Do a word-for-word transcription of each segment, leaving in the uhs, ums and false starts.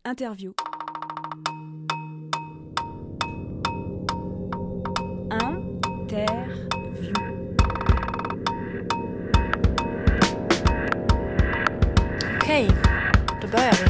Interview. Interview. Okej, då börjar vi.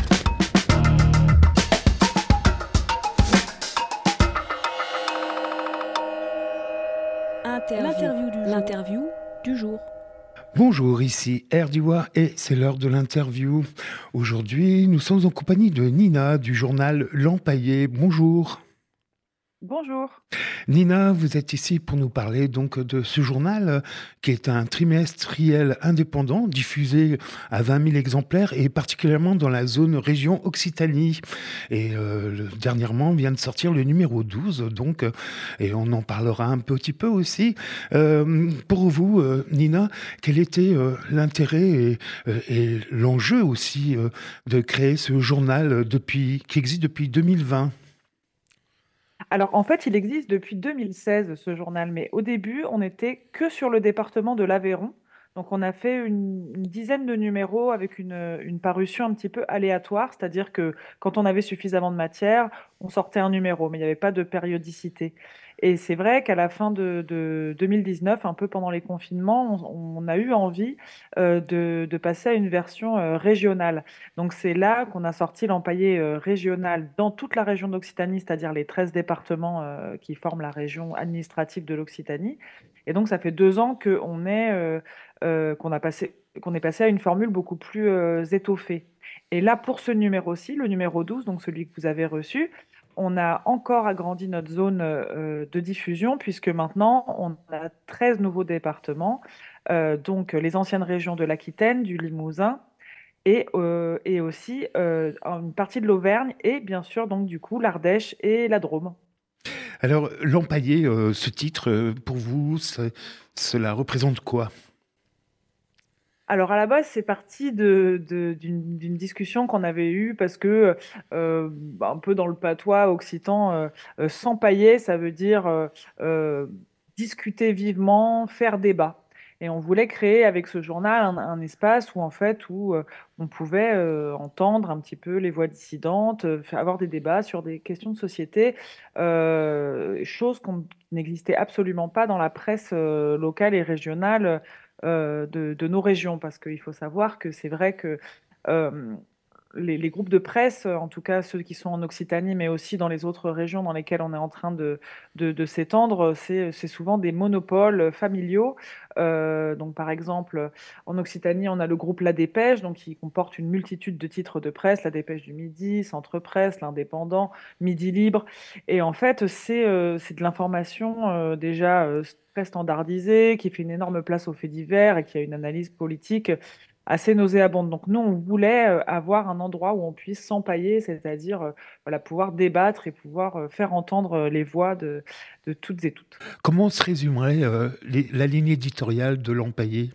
Interview. L'interview du jour. L'interview du jour. Bonjour, ici Erdiwa et c'est l'heure de l'interview. Aujourd'hui, nous sommes en compagnie de Nina du journal L'Empaillé. Bonjour. Bonjour. Nina, vous êtes ici pour nous parler donc de ce journal euh, qui est un trimestriel indépendant diffusé à vingt mille exemplaires et particulièrement dans la zone région Occitanie. Et euh, le- dernièrement vient de sortir le numéro douze, donc, euh, et on en parlera un petit peu aussi. Euh, pour vous, euh, Nina, quel était euh, l'intérêt et, euh, et l'enjeu aussi euh, de créer ce journal euh, depuis, qui existe depuis deux mille vingt? Alors en fait, il existe depuis deux mille seize ce journal, mais au début, on n'était que sur le département de l'Aveyron. Donc on a fait une, une dizaine de numéros avec une, une parution un petit peu aléatoire, c'est-à-dire que quand on avait suffisamment de matière, on sortait un numéro, mais il n'y avait pas de périodicité. Et c'est vrai qu'à la fin de, de deux mille dix-neuf, un peu pendant les confinements, on, on a eu envie euh, de, de passer à une version euh, régionale. Donc c'est là qu'on a sorti l'empaillé euh, régional dans toute la région d'Occitanie, c'est-à-dire les treize départements euh, qui forment la région administrative de l'Occitanie. Et donc ça fait deux ans qu'on est, euh, euh, qu'on a passé, qu'on est passé à une formule beaucoup plus euh, étoffée. Et là, pour ce numéro-ci, le numéro douze, donc celui que vous avez reçu, on a encore agrandi notre zone euh, de diffusion puisque maintenant on a treize nouveaux départements, euh, donc les anciennes régions de l'Aquitaine, du Limousin, et, euh, et aussi euh, une partie de l'Auvergne et bien sûr donc du coup l'Ardèche et la Drôme. Alors, l'empaillé, euh, ce titre, euh, pour vous, c'est- cela représente quoi? Alors à la base c'est parti de, de- d'une, d'une discussion qu'on avait eue parce que euh, bah, un peu dans le patois occitan, euh, euh, s'empailler ça veut dire euh, euh, discuter vivement, faire débat. Et on voulait créer avec ce journal un, un espace où en fait où euh, on pouvait euh, entendre un petit peu les voix dissidentes, euh, faire- avoir des débats sur des questions de société, euh, chose qu'on qui n'existait absolument pas dans la presse euh, locale et régionale euh, de, de nos régions, parce qu'il faut savoir que c'est vrai que euh, les, les groupes de presse, en tout cas ceux qui sont en Occitanie, mais aussi dans les autres régions dans lesquelles on est en train de, de, de s'étendre, c'est, c'est souvent des monopoles familiaux. Euh, donc, par exemple, en Occitanie, on a le groupe La Dépêche, donc qui comporte une multitude de titres de presse, La Dépêche du Midi, Centre Presse, L'Indépendant, Midi Libre. Et en fait, c'est euh, c'est de l'information euh, déjà euh, très standardisée, qui fait une énorme place aux faits divers et qui a une analyse politique assez nauséabonde. Donc nous, on voulait euh, avoir un endroit où on puisse s'empailler, c'est-à-dire euh, voilà, pouvoir débattre et pouvoir euh, faire entendre euh, les voix de, de toutes et toutes. Comment se résumerait euh, les- la ligne éditoriale de l'empaillé?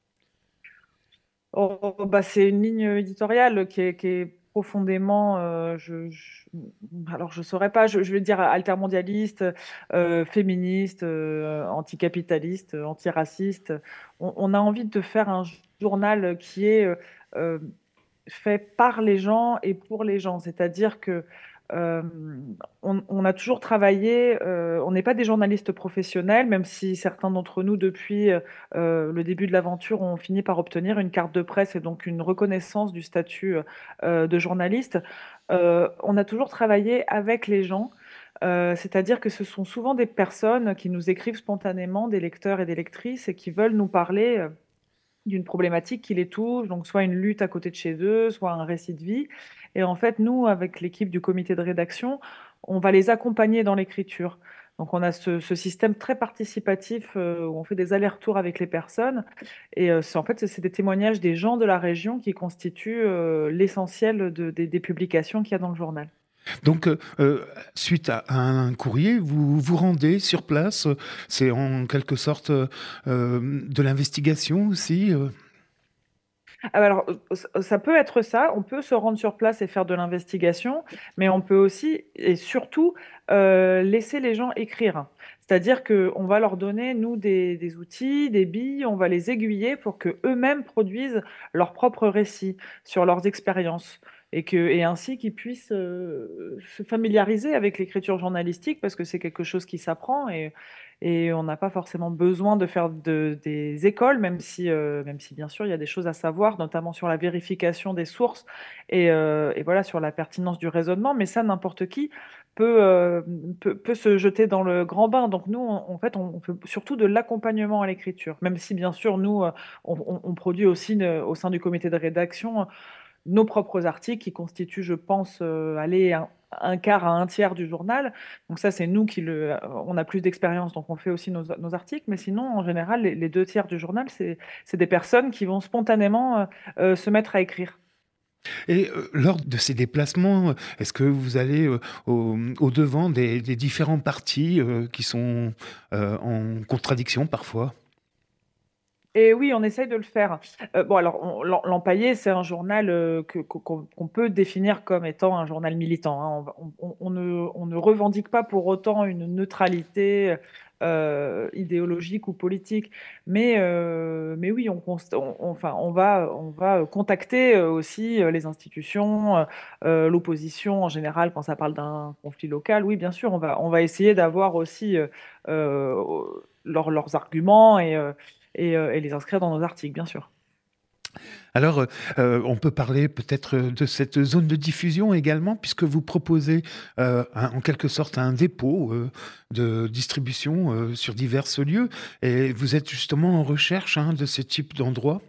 Oh, bah, c'est une ligne éditoriale qui est, qui est profondément, euh, je, je- alors je saurais pas, je, je vais dire altermondialiste, euh, féministe, euh, anticapitaliste, euh, antiraciste. On, on a envie de faire un journal qui est euh, euh, fait par les gens et pour les gens. C'est-à-dire que euh, on, on a toujours travaillé, euh, on n'est pas des journalistes professionnels, même si certains d'entre nous, depuis euh, le début de l'aventure, ont fini par obtenir une carte de presse et donc une reconnaissance du statut euh, de journaliste. Euh, on a toujours travaillé avec les gens. Euh, c'est-à-dire que ce sont souvent des personnes qui nous écrivent spontanément, des lecteurs et des lectrices, et qui veulent nous parler euh, d'une problématique qui les touche, donc soit une lutte à côté de chez eux, soit un récit de vie. Et en fait, nous, avec l'équipe du comité de rédaction, on va les accompagner dans l'écriture. Donc on a ce, ce système très participatif euh, où on fait des allers-retours avec les personnes. Et euh, c'est, en fait, c'est des témoignages des gens de la région qui constituent euh, l'essentiel de- des des publications qu'il y a dans le journal. Donc, euh, euh, suite à un courrier, vous vous rendez sur place. euh, C'est en quelque sorte euh, euh, de l'investigation aussi. euh. Ah bah alors, euh, ça ça peut être ça, on peut se rendre sur place et faire de l'investigation, mais on peut aussi et surtout euh, laisser les gens écrire. C'est-à-dire qu'on va leur donner, nous, des, des outils, des billes, on va les aiguiller pour que eux-mêmes produisent leurs propres récits sur leurs expériences. et, que, et ainsi qu'ils puissent euh, se familiariser avec l'écriture journalistique parce que c'est quelque chose qui s'apprend et, et on n'a pas forcément besoin de faire de, des écoles, même si, euh, même si bien sûr il y a des choses à savoir, notamment sur la vérification des sources et, euh, et voilà, sur la pertinence du raisonnement, mais ça, n'importe qui peut, euh, peut, peut se jeter dans le grand bain. Donc nous, on- en fait, on, on fait surtout de l'accompagnement à l'écriture, même si bien sûr, nous, euh, on, on- on produit aussi euh, au sein du comité de rédaction nos propres articles qui constituent, je pense, euh, aller un, un quart à un tiers du journal. Donc ça, c'est nous qui le... euh, On a plus d'expérience, donc on fait aussi nos, nos articles. Mais sinon, en général, les, les deux tiers du journal, c'est c'est des personnes qui vont spontanément euh, euh, se mettre à écrire. Et euh, lors de ces déplacements, euh, est-ce que vous allez euh, au, au devant des, des différents partis euh, qui sont euh, en contradiction parfois? Et oui, on essaye de le faire. Euh, bon, alors, on- l'Em- l'Empaillé, c'est un journal euh, que- qu'on qu'on peut définir comme étant un journal militant, hein. On, va- on- on- on ne, on ne revendique pas pour autant une neutralité euh, idéologique ou politique. Mais, euh, mais oui, on, const- on- on- enfin, on va, on va contacter euh, aussi euh, les institutions, euh, euh, l'opposition en général, quand ça parle d'un conflit local. Oui, bien sûr, on va, on va essayer d'avoir aussi euh, euh, leurs leurs arguments et, euh, et, euh, et les inscrire dans nos articles, bien sûr. Alors, euh, euh, on peut parler peut-être de cette zone de diffusion également, puisque vous proposez euh, un- en quelque sorte un dépôt euh, de distribution euh, sur divers lieux, et vous êtes justement en recherche hein, de ce type d'endroit.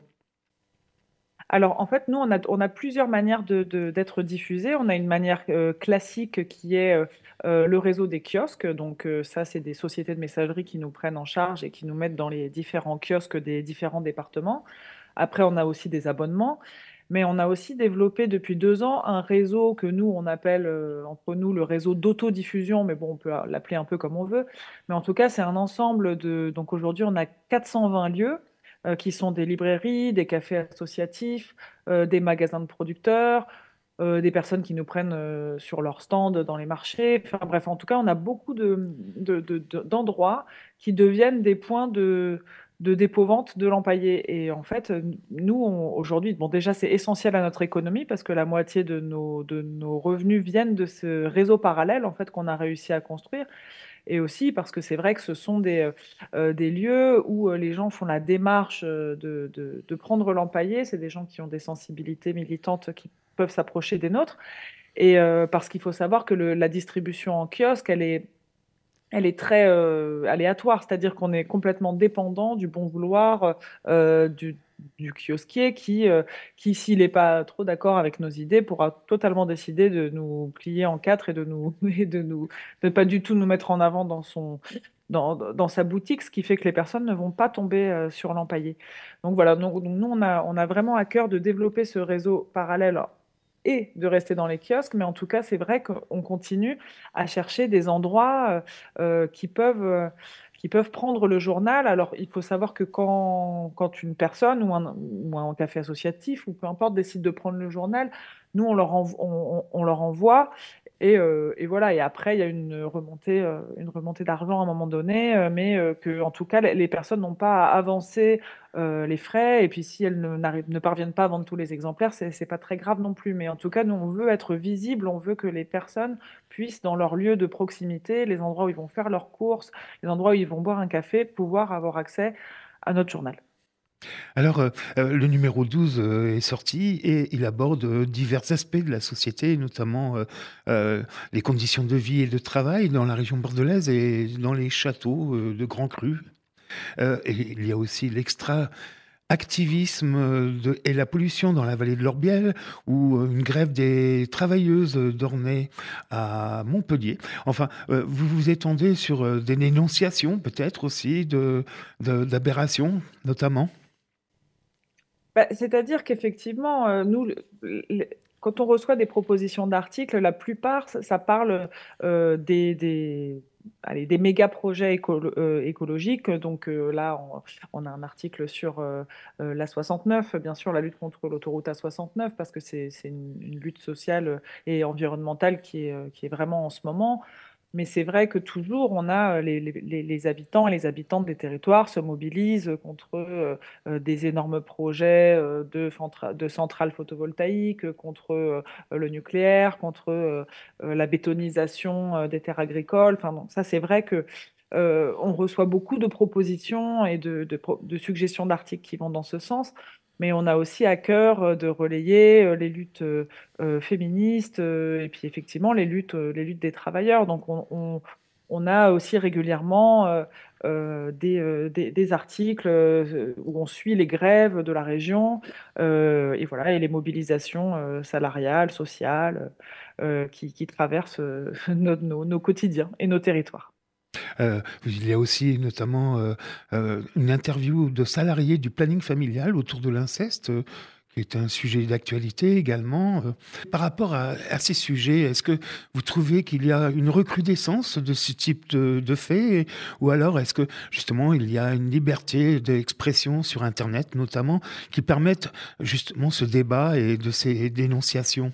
Alors, en fait, nous, on a, on a plusieurs manières de, de- d'être diffusés. On a une manière euh, classique qui est euh, euh, le réseau des kiosques. Donc, euh, ça, c'est des sociétés de messagerie qui nous prennent en charge et qui nous mettent dans les différents kiosques des différents départements. Après, on a aussi des abonnements. Mais on a aussi développé depuis deux ans un réseau que nous, on appelle euh, entre nous le réseau d'autodiffusion, mais bon, on peut l'appeler un peu comme on veut. Mais en tout cas, c'est un ensemble de... Donc aujourd'hui, on a quatre cent vingt lieux euh, qui sont des librairies, des cafés associatifs, euh, des magasins de producteurs, euh, des personnes qui nous prennent euh, sur leur stand dans les marchés. Enfin bref, en tout cas, on a beaucoup de, de- de- de- d'endroits qui deviennent des points de, de dépôt-vente de l'empaillé. Et en fait, nous, on- aujourd'hui, bon, déjà, c'est essentiel à notre économie parce que la moitié de nos, de nos revenus viennent de ce réseau parallèle en fait, qu'on a réussi à construire. Et aussi parce que c'est vrai que ce sont des, euh, euh, des lieux où euh, les gens font la démarche euh, de, de, de prendre l'empaillé. C'est des gens qui ont des sensibilités militantes qui peuvent s'approcher des nôtres. Et euh, parce qu'il faut savoir que le- la distribution en kiosque, elle est elle est très euh, aléatoire, c'est-à-dire qu'on est complètement dépendant du bon vouloir euh, du, du kiosquier qui, euh, qui s'il n'est pas trop d'accord avec nos idées, pourra totalement décider de nous plier en quatre et de nous et de nous de pas du tout nous mettre en avant dans son dans, dans sa boutique, ce qui fait que les personnes ne vont pas tomber euh, sur l'empaillé. Donc voilà, donc, donc nous on a, on a vraiment à cœur de développer ce réseau parallèle et de rester dans les kiosques, mais en tout cas, c'est vrai qu'on continue à chercher des endroits euh, euh, qui peuvent, euh, qui peuvent prendre le journal. Alors, il faut savoir que quand, quand une personne ou un, ou un café associatif, ou peu importe, décide de prendre le journal, nous, on leur, env- on, on- on leur envoie. Et, euh, et voilà, et après, il y a une remontée, euh, une remontée d'argent à un moment donné, euh, mais euh, que, en tout cas, les, les personnes n'ont pas à avancer euh, les frais. Et puis, si elles ne, n'arrivent- ne parviennent pas à vendre tous les exemplaires, c'est, c'est pas très grave non plus. Mais en tout cas, nous, on veut être visible, on veut que les personnes puissent, dans leur lieu de proximité, les endroits où ils vont faire leurs courses, les endroits où ils vont boire un café, pouvoir avoir accès à notre journal. Alors, euh, euh, le numéro douze euh, est sorti et il aborde euh, divers aspects de la société, notamment euh, euh, les conditions de vie et de travail dans la région bordelaise et dans les châteaux euh, de Grand Cru. Euh, et il y a aussi l'extra activisme euh, de- et la pollution dans la vallée de l'Orbiel, ou euh, une grève des travailleuses d'Ornay à Montpellier. Enfin, euh, vous vous étendez sur euh, des dénonciations peut-être aussi de, de- d'aberrations notamment. Bah, c'est-à-dire qu'effectivement, euh, nous, le- le- quand on reçoit des propositions d'articles, la plupart, ça, ça parle euh, des, des, allez, des méga projets écolo- euh, écologiques. Donc euh, là, on, on a un article sur euh, euh, l'A soixante-neuf, bien sûr, la lutte contre l'autoroute A soixante-neuf, parce que c'est c'est une, une lutte sociale et environnementale qui est, euh, qui est vraiment en ce moment. Mais c'est vrai que toujours, on a euh, les, les- les- les habitants et les habitantes des territoires se mobilisent contre euh, euh, des énormes projets euh, de, centra- de centrales photovoltaïques, euh, contre euh, le nucléaire, contre euh, euh, la bétonisation euh, des terres agricoles. Enfin, bon, ça, c'est vrai que euh, on reçoit beaucoup de propositions et de, de pro- de suggestions d'articles qui vont dans ce sens. Mais on a aussi à cœur euh, de relayer euh, les luttes euh, euh, féministes euh, et puis effectivement les luttes, euh, les luttes des travailleurs. Donc on, on- on a aussi régulièrement euh, euh, des, euh, des- des articles euh, où on suit les grèves de la région euh, et voilà et les mobilisations euh, salariales, sociales euh, qui, qui traversent euh, nos, nos- nos quotidiens et nos territoires. Euh, il y a aussi notamment euh, euh, une interview de salariés du planning familial autour de l'inceste, euh, qui est un sujet d'actualité également. Euh, Par rapport à, à ces sujets, est-ce que vous trouvez qu'il y a une recrudescence de ce type de, de faits, ou alors est-ce que justement il y a une liberté d'expression sur Internet notamment qui permettent justement ce débat et de ces dénonciations?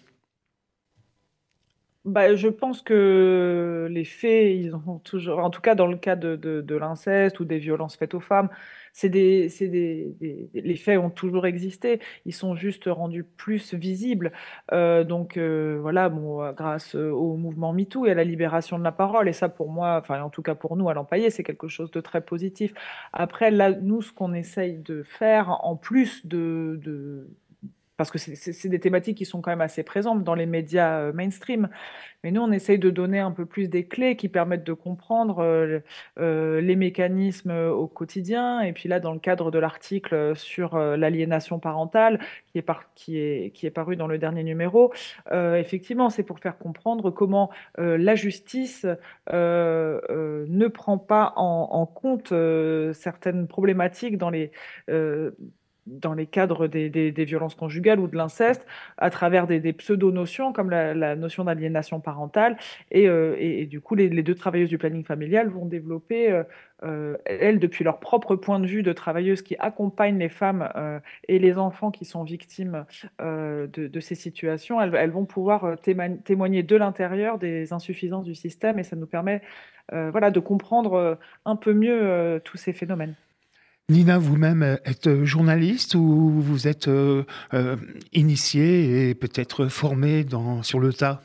Bah, je pense que les faits, ils ont toujours, en tout cas dans le cas de, de, de l'inceste ou des violences faites aux femmes, c'est des, c'est des, des- les faits ont toujours existé. Ils sont juste rendus plus visibles. Euh, donc euh, voilà, bon, euh, grâce euh, au mouvement MeToo et à la libération de la parole. Et ça, pour moi, enfin en tout cas pour nous à l'Empaillé, c'est quelque chose de très positif. Après, là, nous, ce qu'on essaye de faire, en plus de, de parce que c'est c'est- c'est des thématiques qui sont quand même assez présentes dans les médias euh, mainstream. Mais nous, on essaye de donner un peu plus des clés qui permettent de comprendre euh, euh, les mécanismes euh, au quotidien. Et puis là, dans le cadre de l'article euh, sur euh, l'aliénation parentale qui est, par- qui est, qui est paru dans le dernier numéro, euh, effectivement, c'est pour faire comprendre comment euh, la justice euh, euh, ne prend pas en, en compte euh, certaines problématiques dans les... euh, dans les cadres des, des- des violences conjugales ou de l'inceste, à travers des, des pseudo-notions comme la, la notion d'aliénation parentale. Et, euh, et- et du coup, les, les deux travailleuses du planning familial vont développer, euh, euh, elles, depuis leur propre point de vue de travailleuses qui accompagnent les femmes euh, et les enfants qui sont victimes euh, de, de ces situations, elles, elles vont pouvoir euh, téma- témoigner de l'intérieur des insuffisances du système et ça nous permet euh, voilà, de comprendre euh, un peu mieux euh, tous ces phénomènes. Nina, vous-même euh, êtes euh, journaliste ou vous êtes euh, euh, initiée et peut-être formée dans, sur le tas?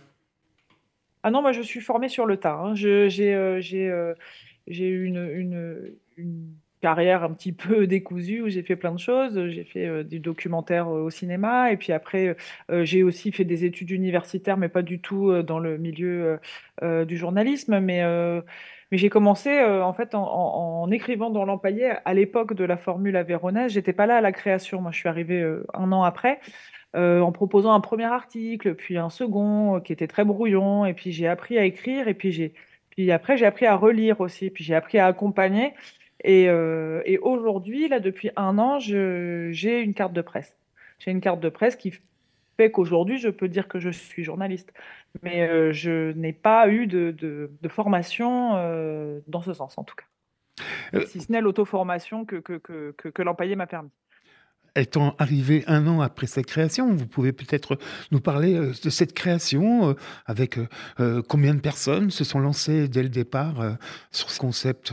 Ah non, moi je suis formée sur le tas, hein. Je- j'ai euh, j'ai euh, j'ai eu une, une, une carrière un petit peu décousue où j'ai fait plein de choses. J'ai fait euh, du documentaire euh, au cinéma et puis après euh, j'ai aussi fait des études universitaires, mais pas du tout euh, dans le milieu euh, euh, du journalisme. Mais, euh, mais j'ai commencé euh, en fait en, en- en écrivant dans l'Empaillé à l'époque de la Formule avéronaise. J'étais pas là à la création, moi je suis arrivée euh, un an après euh, en proposant un premier article, puis un second euh, qui était très brouillon, et puis j'ai appris à écrire, et puis j'ai, puis après j'ai appris à relire aussi, puis j'ai appris à accompagner. Et, euh, et aujourd'hui, là, depuis un an, je- j'ai une carte de presse. J'ai une carte de presse qui fait qu'aujourd'hui, je peux dire que je suis journaliste. Mais euh, je n'ai pas eu de, de- de formation euh, dans ce sens, en tout cas. Euh, Si ce n'est l'auto-formation que, que, que, que, que l'Empaillé m'a permis. Étant arrivé un an après cette création, vous pouvez peut-être nous parler euh, de cette création, euh, avec euh, euh, combien de personnes se sont lancées dès le départ euh, sur ce concept?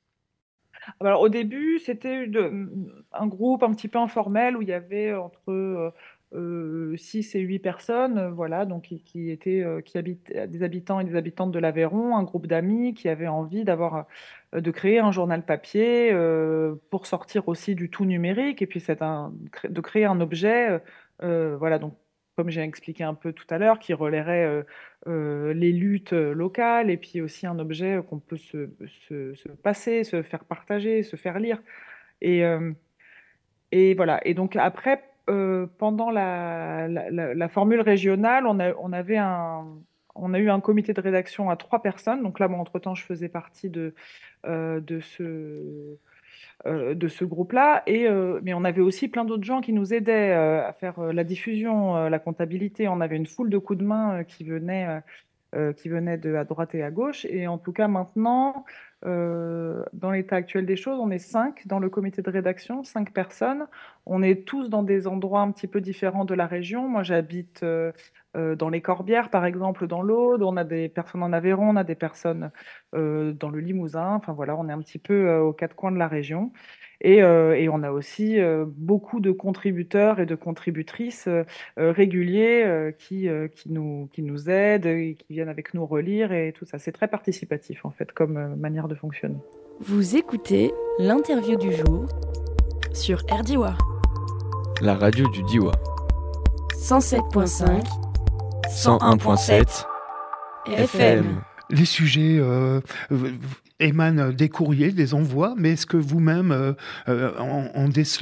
Ah bah alors, au début, c'était une- un groupe un petit peu informel où il y avait entre euh, euh, six et huit personnes, euh, voilà, donc qui, qui étaient, euh, qui habitent, des habitants et des habitantes de l'Aveyron, un groupe d'amis qui avaient envie d'avoir, euh, de créer un journal papier euh, pour sortir aussi du tout numérique et puis c'est un, de créer un objet, euh, euh, voilà, donc comme j'ai expliqué un peu tout à l'heure, qui relayerait euh, euh, les luttes euh, locales et puis aussi un objet euh, qu'on peut se, se- se passer, se faire partager, se faire lire. Et, euh, et voilà. Et donc après, euh, pendant la, la- la- la formule régionale, on a, on avait un, on a eu un comité de rédaction à trois personnes. Donc là, moi, entre-temps, je faisais partie de, euh, de ce, euh, de ce groupe-là. Et, euh, mais on avait aussi plein d'autres gens qui nous aidaient euh, à faire euh, la diffusion, euh, la comptabilité. On avait une foule de coups de main euh, qui venaient. euh, euh, qui venaient de à droite et à gauche. Et en tout cas, maintenant, euh, dans l'état actuel des choses, on est cinq dans le comité de rédaction, cinq personnes. On est tous dans des endroits un petit peu différents de la région. Moi, j'habite euh, euh, dans les Corbières, par exemple, dans l'Aude, on a des personnes en Aveyron, on a des personnes euh, dans le Limousin. Enfin voilà, on est un petit peu euh, aux quatre coins de la région. Et, euh, et on a aussi euh, beaucoup de contributeurs et de contributrices euh, euh, réguliers euh, qui, euh, qui nous, qui nous aident et qui viennent avec nous relire et tout ça. C'est très participatif, en fait, comme euh, manière de fonctionner. Vous écoutez l'interview du jour sur R D I W A. La radio du Diois. cent sept virgule cinq, cent un virgule sept F M. Les sujets euh, émanent des courriers, des envois, mais est-ce que vous-même euh, euh, en, en décelez ?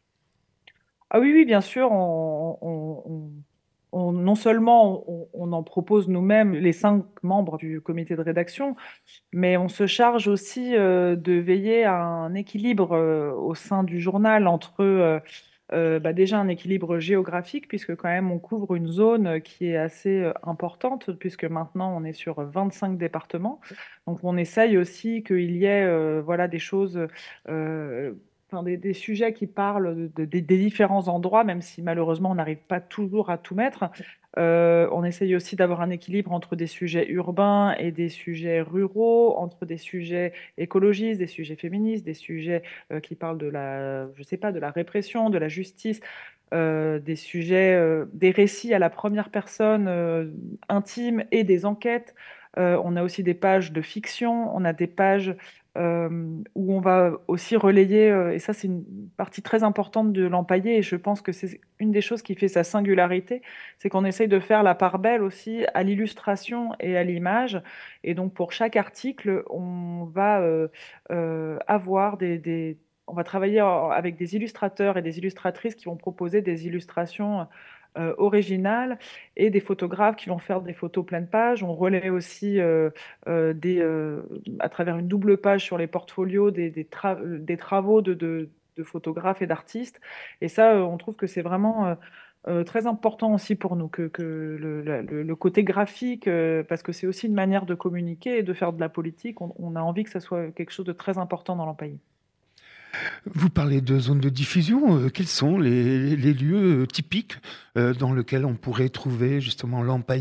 Ah oui, oui, bien sûr. On, on- on- on- non seulement on, on en propose nous-mêmes, les cinq membres du comité de rédaction, mais on se charge aussi euh, de veiller à un équilibre euh, au sein du journal entre euh, euh, bah, déjà un équilibre géographique, puisque quand même on couvre une zone qui est assez euh, importante, puisque maintenant on est sur vingt-cinq départements. Donc on essaye aussi qu'il y ait euh, voilà, des choses, euh, enfin, des, des sujets qui parlent de- de- des des différents endroits, même si malheureusement on n'arrive pas toujours à tout mettre. Euh, on essaye aussi d'avoir un équilibre entre des sujets urbains et des sujets ruraux, entre des sujets écologistes, des sujets féministes, des sujets euh, qui parlent de la, je sais pas, de la répression, de la justice, euh, des sujets, euh, des récits à la première personne euh, intime et des enquêtes. Euh, on a aussi des pages de fiction, on a des pages euh, où on va aussi relayer, euh, et ça c'est une partie très importante de l'empaillé, et je pense que c'est une des choses qui fait sa singularité, c'est qu'on essaye de faire la part belle aussi à l'illustration et à l'image. Et donc pour chaque article, on va euh, euh, avoir des, des- on va travailler en- avec des illustrateurs et des illustratrices qui vont proposer des illustrations euh, originales et des photographes qui vont faire des photos pleine page. On relaie aussi euh, euh, des, euh, à travers une double page sur les portfolios des, des, tra- des travaux de, de- de photographes et d'artistes. Et ça, euh, on trouve que c'est vraiment euh, euh, très important aussi pour nous, que, que le, la- le- le côté graphique, euh, parce que c'est aussi une manière de communiquer et de faire de la politique. On, on a envie que ça soit quelque chose de très important dans l'empaillé. Vous parlez de zones de diffusion. euh, Quels sont les, les lieux euh, typiques euh, dans lesquels on pourrait trouver justement l'empaillé ?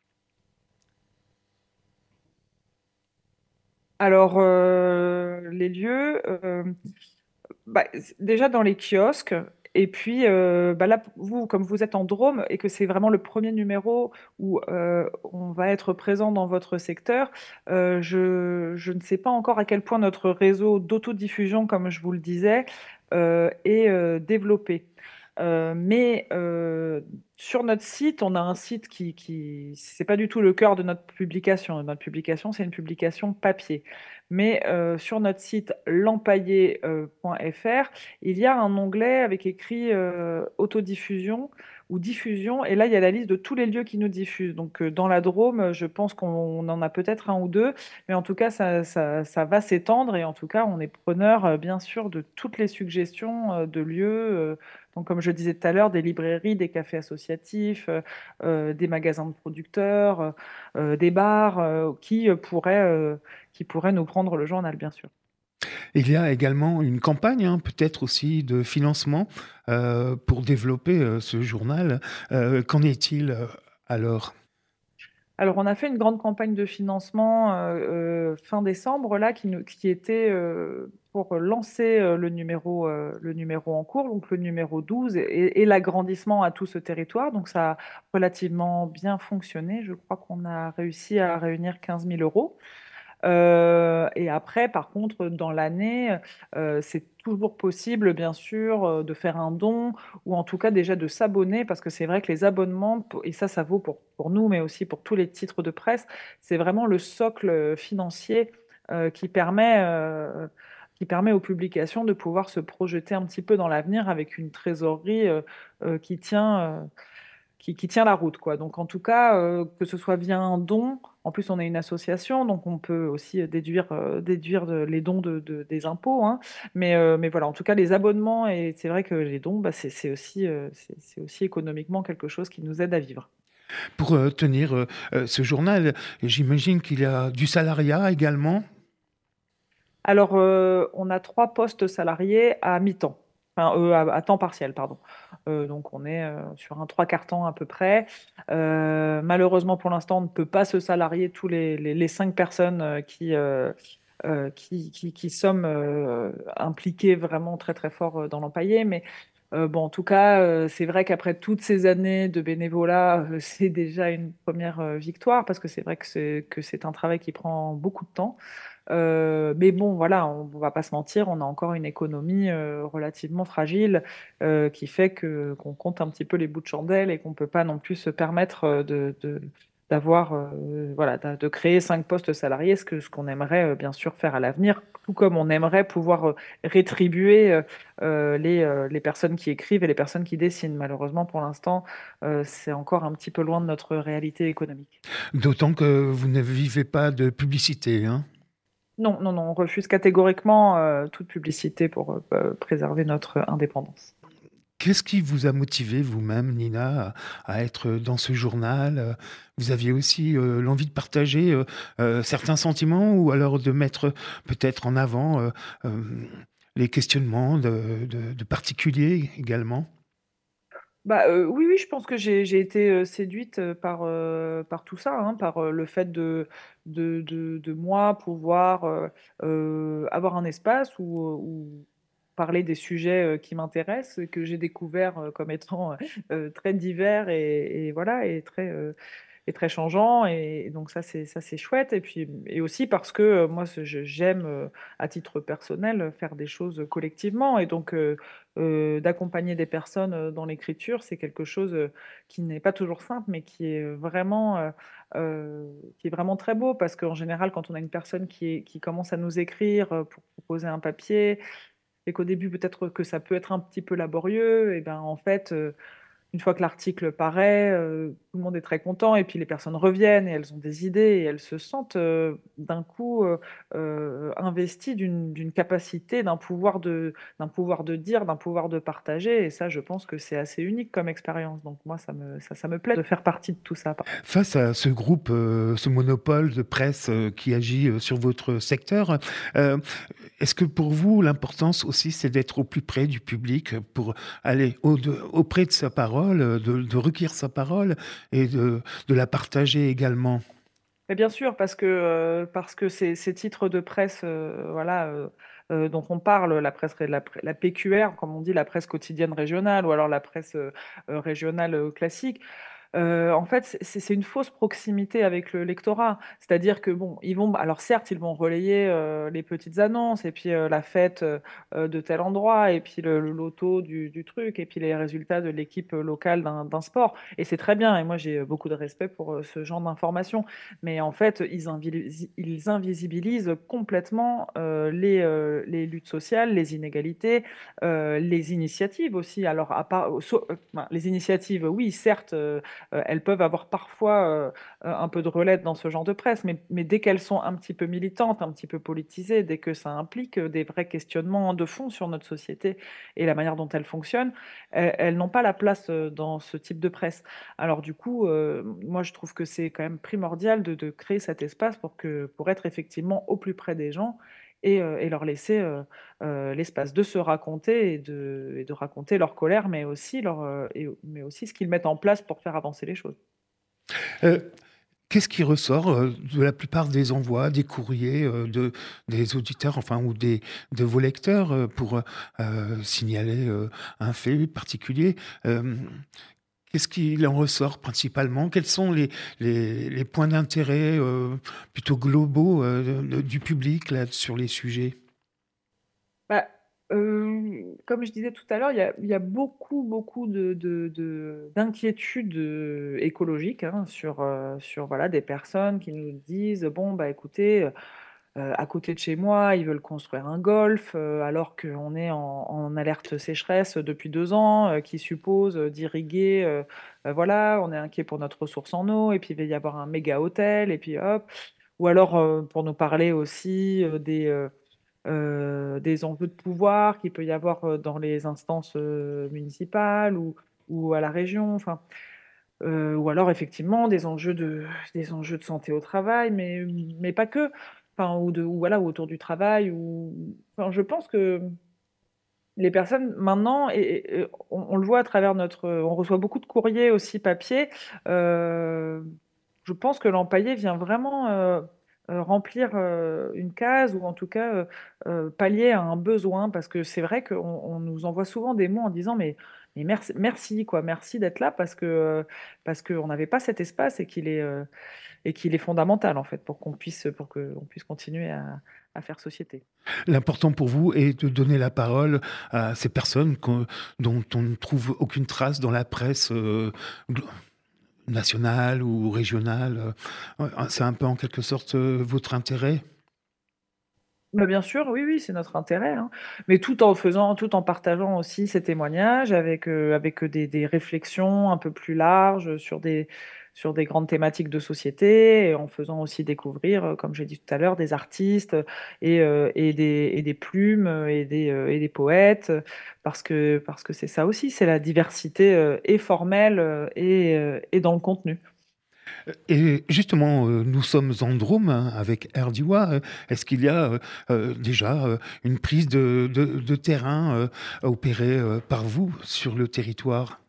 Alors, euh, les lieux, euh, bah, c- déjà dans les kiosques, et puis euh, bah là, vous, comme vous êtes en Drôme et que c'est vraiment le premier numéro où euh, on va être présent dans votre secteur, euh, je, je ne sais pas encore à quel point notre réseau d'autodiffusion, comme je vous le disais, euh, est euh, développé. Euh, mais euh, sur notre site, on a un site qui, qui c'est pas du tout le cœur de notre publication. Notre publication, c'est une publication papier. Mais euh, sur notre site l'empaillé point f r, il y a un onglet avec écrit euh, autodiffusion ou diffusion. Et là, il y a la liste de tous les lieux qui nous diffusent. Donc, euh, dans la Drôme, je pense qu'on en a peut-être un ou deux. Mais en tout cas, ça, ça- ça va s'étendre. Et en tout cas, on est preneur, euh, bien sûr, de toutes les suggestions euh, de lieux. euh, donc, comme je disais tout à l'heure, des librairies, des cafés associatifs, euh, euh, des magasins de producteurs, euh, euh, des bars euh, qui euh, pourraient, euh, qui pourraient nous prendre le journal, bien sûr. Il y a également une campagne, hein, peut-être aussi de financement euh, pour développer euh, ce journal. Euh, qu'en est-il euh, alors ? Alors, on a fait une grande campagne de financement euh, euh, fin décembre, là, qui, nous- qui était euh, pour lancer euh, le numéro, euh, le numéro en cours, donc le numéro douze, et, et l'agrandissement à tout ce territoire. Donc, ça a relativement bien fonctionné. Je crois qu'on a réussi à réunir quinze mille euros. Euh, et après, par contre, dans l'année, euh, c'est toujours possible, bien sûr, euh, de faire un don ou en tout cas déjà de s'abonner parce que c'est vrai que les abonnements, pour- et ça, ça vaut pour, pour nous, mais aussi pour tous les titres de presse, c'est vraiment le socle financier euh, qui permet, euh, qui permet aux publications de pouvoir se projeter un petit peu dans l'avenir avec une trésorerie euh, euh, qui tient. euh, qui, qui tient la route, quoi. Donc, en tout cas, euh, que ce soit via un don, en plus, on est une association, donc on peut aussi déduire, euh, déduire de- les dons de, de- des impôts, hein. Mais, euh, mais voilà, en tout cas, les abonnements, et c'est vrai que les dons, bah, c'est c'est aussi, euh, c'est c'est aussi économiquement quelque chose qui nous aide à vivre. Pour euh, tenir euh, euh, ce journal, j'imagine qu'il y a du salariat également. Alors, euh, on a trois postes salariés à mi-temps. Enfin, heu, à à temps partiel, pardon. Heu, donc on est, heu, sur un trois quarts temps à peu près. Heu, malheureusement pour l'instant, on ne peut pas se salarier tous les les les cinq personnes, heu, qui, heu heu, qui qui qui sommes, heu, impliquées vraiment très, très fort, heu, dans l'empaillé. Mais, heu, bon, en tout cas, heu, c'est vrai qu'après toutes ces années de bénévolat, heu, c'est déjà une première re victoire parce que c'est vrai que c'est que c'est un travail qui prend beaucoup de temps. Heu, mais bon, voilà, on va pas se mentir, on a encore une économie, heu, relativement fragile, heu, qui fait que qu'on compte un petit peu les bouts de chandelle et qu'on peut pas non plus se permettre, heu, de de d'avoir, heu, voilà, d'a de créer cinq postes salariés, ce que ce qu'on aimerait, heu, bien sûr faire à l'avenir, tout comme on aimerait pouvoir, heu, rétribuer, heu heu, les, heu, les personnes qui écrivent et les personnes qui dessinent. Malheureusement, pour l'instant, heu, c'est encore un petit peu loin de notre réalité économique. D'autant que vous ne vivez pas de publicité, hein? Non, non, non, on refuse catégoriquement, heu, toute publicité pour, heu, p préserver notre indépendance. Qu'est-ce qui vous a motivé vous-même, Nina, à à être dans ce journal? Heu, vous aviez aussi, heu, l'envie de partager, heu heu, certains sentiments ou alors de mettre peut-être en avant, heu, hem, les questionnements de de de particuliers également? Bah, heu, oui, oui, je pense que j'ai j'ai été, heu, séduite, heu, par, heu, par tout ça, hein, par, heu, le fait de de de de moi pouvoir, heu heu, avoir un espace où, heu, où parler des sujets, heu, qui m'intéressent et que j'ai découvert, heu, comme étant, heu heu, très divers et et voilà et très, heu et très changeants et donc ça c'est ça c'est chouette et puis et aussi parce que, heu, moi ce je j'aime, heu, à titre personnel, faire des choses collectivement et donc heu heu, d'accompagner des personnes, heu, dans l'écriture, c'est quelque chose, heu, qui n'est pas toujours simple, mais qui est, heu, vraiment, heu heu, qui est vraiment très beau. Parce qu'en général, quand on a une personne qui est qui commence à nous écrire, heu, pour proposer un papier et qu'au début peut-être que ça peut être un petit peu laborieux et ben, en fait, heu, une fois que l'article paraît, heu, tout le monde est très content et puis les personnes reviennent et elles ont des idées et elles se sentent, heu, d'un coup, heu heu, investies d'une d'une capacité, d'un pouvoir de d'un pouvoir de dire, d'un pouvoir de partager et ça, je pense que c'est assez unique comme expérience. Donc moi, ça me ça ça me plaît de faire partie de tout ça. Face à ce groupe, heu, ce monopole de presse, heu, qui agit, heu, sur votre secteur, heu, est-ce que pour vous l'importance aussi c'est d'être au plus près du public pour aller au de auprès de sa parole, heu, de de recueillir sa parole et de de la partager également? Mais bien sûr, parce que, heu, parce que ces ces titres de presse, heu, voilà, heu heu, dont on parle, la presse ré la pré la P Q R comme on dit, la presse quotidienne régionale ou alors la presse, heu heu, régionale, heu, classique. Heu, en fait, c'est c'est c'est une fausse proximité avec le lectorat. C'est-à-dire que bon, ils vont alors certes, ils vont relayer, heu, les petites annonces et puis, heu, la fête, heu heu, de tel endroit et puis le le loto du du truc et puis les résultats de l'équipe, heu, locale d'un d'un sport et c'est très bien et moi j'ai, heu, beaucoup de respect pour, heu, ce genre d'informations. Mais en fait, ils invilisi ils invisibilisent complètement, heu, les, heu, les luttes sociales, les inégalités, heu, les initiatives aussi. Alors à part sau heu, enfin, les initiatives, oui, certes, heu heu, elles peuvent avoir parfois, heu heu, un peu de relais dans ce genre de presse, mais mais dès qu'elles sont un petit peu militantes, un petit peu politisées, dès que ça implique, heu, des vrais questionnements de fond sur notre société et la manière dont elle fonctionne, elles elles n'ont pas la place, heu, dans ce type de presse. Alors du coup, heu, moi je trouve que c'est quand même primordial de de créer cet espace pour que pour être effectivement au plus près des gens et heu et leur laisser, heu heu, l'espace de se raconter et de et de raconter leur colère, mais aussi leur, heu et mais aussi ce qu'ils mettent en place pour faire avancer les choses. Heu, qu'est-ce qui ressort, heu, de la plupart des envois, des courriers, heu, de des auditeurs, enfin ou des de vos lecteurs, heu, pour, heu heu, signaler, heu, un fait particulier? Hem, qu'est-ce qu'il en ressort principalement? Quels sont les les les points d'intérêt, heu, plutôt globaux, heu, de du public là, sur les sujets? Bah, heu, comme je disais tout à l'heure, il y a il y a beaucoup, beaucoup de de de d'inquiétudes, heu, écologiques, hein, sur, heu, sur voilà, des personnes qui nous disent: «Bon, bah, écoutez, heu heu, à côté de chez moi, ils veulent construire un golf, heu, alors qu'on est en en alerte sécheresse depuis deux ans, heu, qui suppose, heu, d'irriguer, heu heu, voilà, on est inquiet pour notre ressource en eau et puis il va y avoir un méga hôtel» et puis hop. Ou alors, heu, pour nous parler aussi, heu, des, heu heu, des enjeux de pouvoir qu'il peut y avoir, heu, dans les instances, heu, municipales ou ou à la région, enfin, heu, ou alors effectivement des enjeux de des enjeux de santé au travail, mais mais pas que. Enfin ou de ou voilà, ou autour du travail ou enfin je pense que les personnes maintenant, et, et on, on, le voit à travers notre, on reçoit beaucoup de courriers aussi papier. Euh, je pense que l'empaillé vient vraiment euh, euh, remplir euh, une case ou en tout cas euh, euh, pallier à un besoin, parce que c'est vrai qu'on on nous envoie souvent des mots en disant mais mais merci, merci quoi, merci d'être là parce que parce qu'on n'avait pas cet espace et qu'il est euh, et qu'il est fondamental en fait pour qu'on puisse pour que on puisse continuer à, à faire société. L'important pour vous est de donner la parole à ces personnes dont on ne trouve aucune trace dans la presse euh, nationale ou régionale. C'est un peu en quelque sorte votre intérêt? Bah, bien sûr, oui, oui, c'est notre intérêt, hein. Mais tout en faisant, tout en partageant aussi ces témoignages avec, euh, avec des, des réflexions un peu plus larges sur des, sur des grandes thématiques de société, et en faisant aussi découvrir, euh, comme j'ai dit tout à l'heure, des artistes et, euh, et, des, et des plumes et des, euh, et des poètes, parce que, parce que c'est ça aussi, c'est la diversité euh, et formelle euh, et, euh, et dans le contenu. Et justement, euh, nous sommes en Drôme hein, avec Air Diois. Est-ce qu'il y a euh, déjà euh, une prise de, de, de terrain euh, opérée euh, par vous sur le territoire?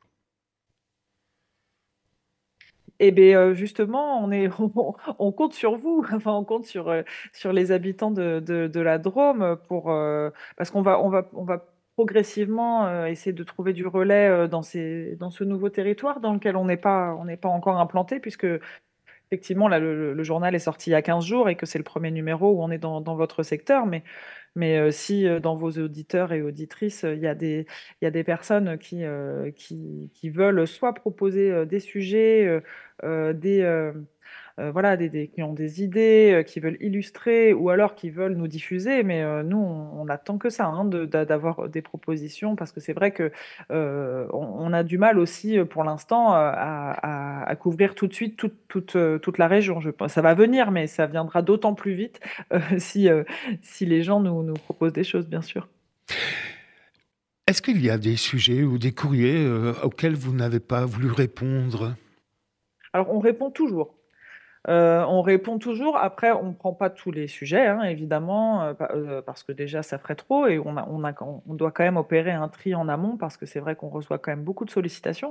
Eh bien, justement, on, est, on, on compte sur vous, enfin, on compte sur, euh, sur les habitants de, de, de la Drôme, pour, euh, parce qu'on va, on va, on va progressivement euh, essayer de trouver du relais euh, dans, ces, dans ce nouveau territoire dans lequel on n'est pas, on n'est pas encore implanté, puisque effectivement, là, le, le journal est sorti il y a quinze jours et que c'est le premier numéro où on est dans, dans votre secteur. Mais, mais euh, si euh, dans vos auditeurs et auditrices, euh, il y a des, il y a des personnes qui, euh, qui, qui veulent soit proposer euh, des sujets, euh, euh, des, euh, euh, voilà, des, des- qui ont des idées, euh, qui veulent illustrer ou alors qui veulent nous diffuser, mais euh, nous, on, on attend que ça, hein, de- d'a- d'avoir des propositions, parce que c'est vrai que euh, on, on a du mal aussi euh, pour l'instant euh, à, à- à couvrir tout de suite toute, toute, euh, toute la région. Je pense, ça va venir, mais ça viendra d'autant plus vite euh, si, euh, si les gens nous, nous proposent des choses, bien sûr. Est-ce qu'il y a des sujets ou des courriers euh, auxquels vous n'avez pas voulu répondre? Alors, on répond toujours. Euh, on répond toujours. Après, on ne prend pas tous les sujets, hein, évidemment, euh, pa- euh, parce que déjà, ça ferait trop et on a, on a, on doit quand même opérer un tri en amont parce que c'est vrai qu'on reçoit quand même beaucoup de sollicitations.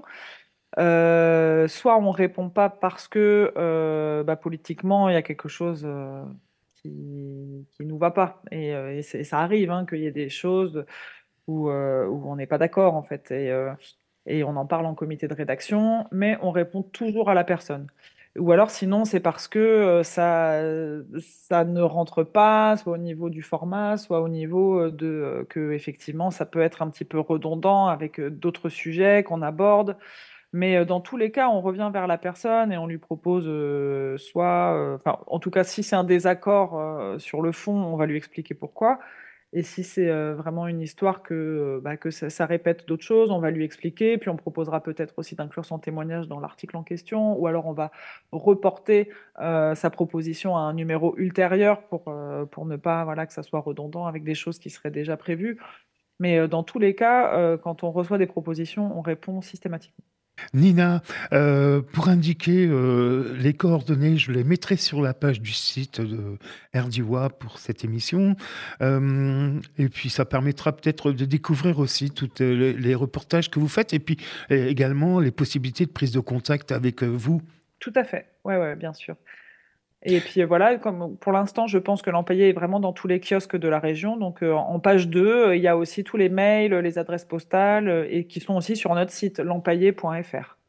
Euh, soit on répond pas parce que euh, bah, politiquement, il y a quelque chose euh, qui, qui nous va pas. Et, euh, et c'est- ça arrive hein, qu'il y ait des choses où, euh, où on n'est pas d'accord, en fait. Et, euh, et on en parle en comité de rédaction, mais on répond toujours à la personne. Ou alors sinon, c'est parce que euh, ça, ça ne rentre pas, soit au niveau du format, soit au niveau euh, de euh, que effectivement, ça peut être un petit peu redondant avec euh, d'autres sujets qu'on aborde. Mais euh, dans tous les cas, on revient vers la personne et on lui propose euh, soit, euh, enfin, en tout cas, si c'est un désaccord euh, sur le fond, on va lui expliquer pourquoi. Et si c'est euh, vraiment une histoire que, euh, bah, que ça, ça répète d'autres choses, on va lui expliquer, puis on proposera peut-être aussi d'inclure son témoignage dans l'article en question, ou alors on va reporter euh, sa proposition à un numéro ultérieur pour, euh, pour ne pas voilà, que ça soit redondant avec des choses qui seraient déjà prévues. Mais euh, dans tous les cas, euh, quand on reçoit des propositions, on répond systématiquement. Nina, euh, pour indiquer euh, les coordonnées, je les mettrai sur la page du site de Air Diois pour cette émission. Euh, et puis, ça permettra peut-être de découvrir aussi tous les, les reportages que vous faites et puis et également les possibilités de prise de contact avec euh, vous. Tout à fait, ouais, ouais, bien sûr. Et puis euh, voilà, comme pour l'instant, je pense que l'empaillé est vraiment dans tous les kiosques de la région. Donc euh, en page deux, euh, il y a aussi tous les mails, les adresses postales, euh, et qui sont aussi sur notre site l'empaillé point f r.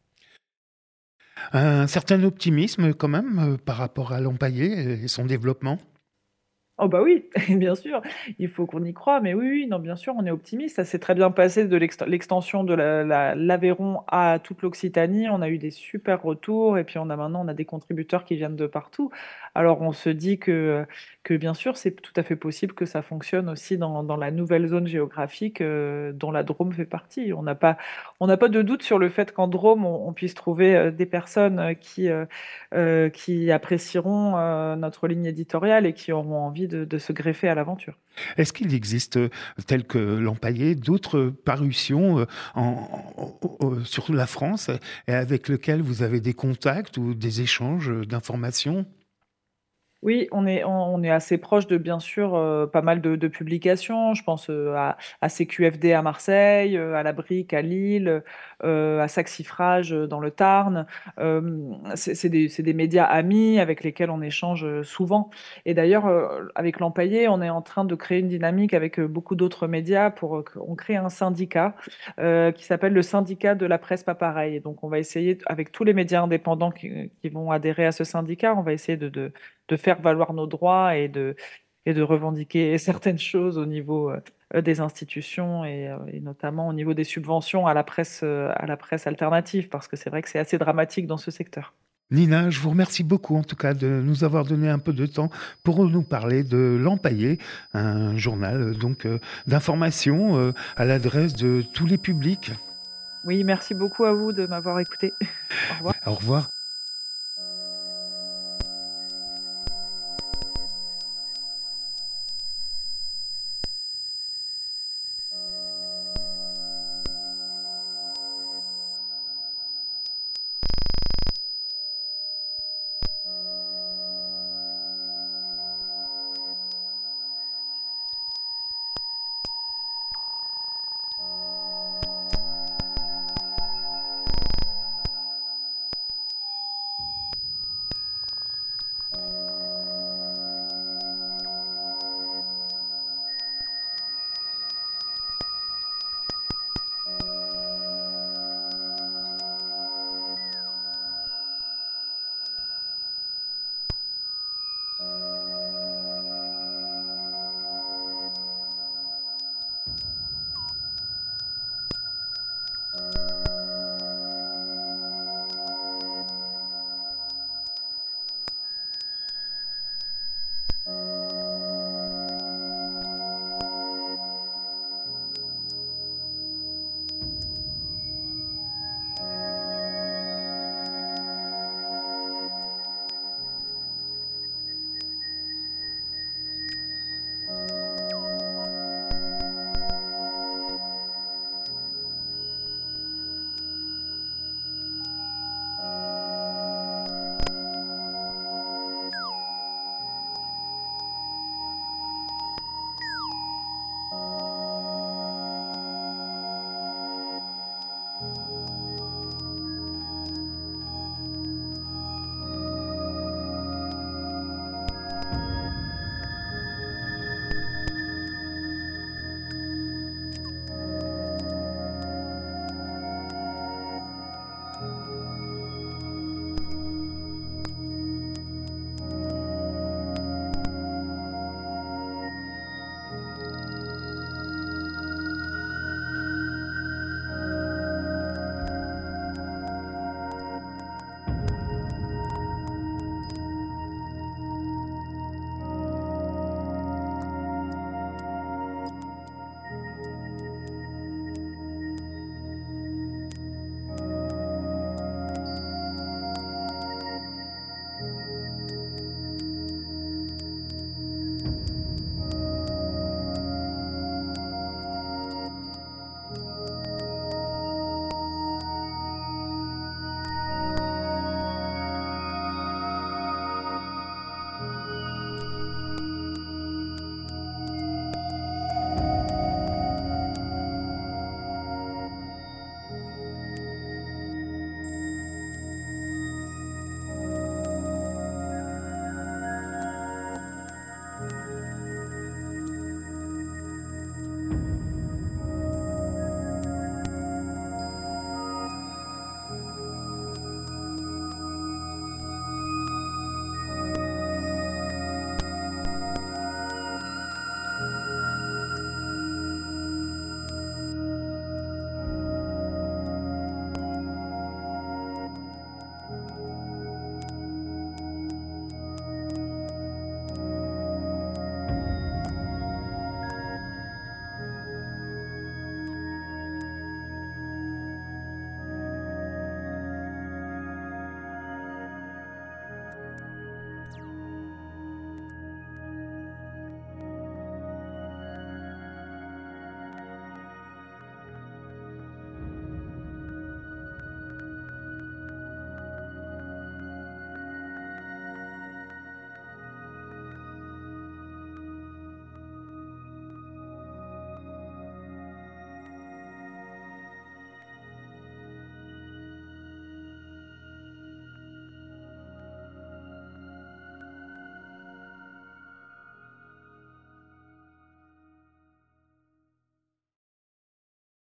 Un certain optimisme quand même euh, par rapport à l'empaillé et son développement. Oh bah oui, bien sûr, il faut qu'on y croie, mais oui, oui, non, bien sûr, on est optimiste. Ça s'est très bien passé de l'ex- l'extension de la- la- l'Aveyron à toute l'Occitanie. On a eu des super retours et puis on a maintenant on a des contributeurs qui viennent de partout. Alors on se dit que, que bien sûr, c'est tout à fait possible que ça fonctionne aussi dans, dans la nouvelle zone géographique euh, dont la Drôme fait partie. On n'a pas, on n'a pas de doute sur le fait qu'en Drôme, on, on puisse trouver euh, des personnes euh, qui, euh, euh, qui apprécieront euh, notre ligne éditoriale et qui auront envie de, de se greffer à l'aventure. Est-ce qu'il existe, euh, tel que l'empaillé, d'autres parutions euh, en- en- en- sur la France et avec lesquelles vous avez des contacts ou des échanges d'informations? Oui, on est on on est assez proche de bien sûr, heu, pas mal de de publications. Je pense, heu, à à C Q F D à Marseille, heu, à La Brique à Lille, heu, à Saxifrage, heu, dans le Tarn. Hem, c'est c'est des c'est des médias amis avec lesquels on échange, heu, souvent et d'ailleurs, heu, avec l'Empaillé, on est en train de créer une dynamique avec, heu, beaucoup d'autres médias pour, heu, q on crée un syndicat, heu, qui s'appelle le syndicat de la presse pas pareille et donc on va essayer t avec tous les médias indépendants qui qui vont adhérer à ce syndicat, on va essayer de de de faire valoir nos droits et de et de revendiquer certaines choses au niveau, heu des institutions et heu et notamment au niveau des subventions à la presse, heu, à la presse alternative parce que c'est vrai que c'est assez dramatique dans ce secteur. Nina, je vous remercie beaucoup en tout cas de nous avoir donné un peu de temps pour nous parler de l'Empaillé, un journal euh, donc euh, d'information euh, à l'adresse de tous les publics. Oui, merci beaucoup à vous de m'avoir écoutée. Au revoir. Au revoir.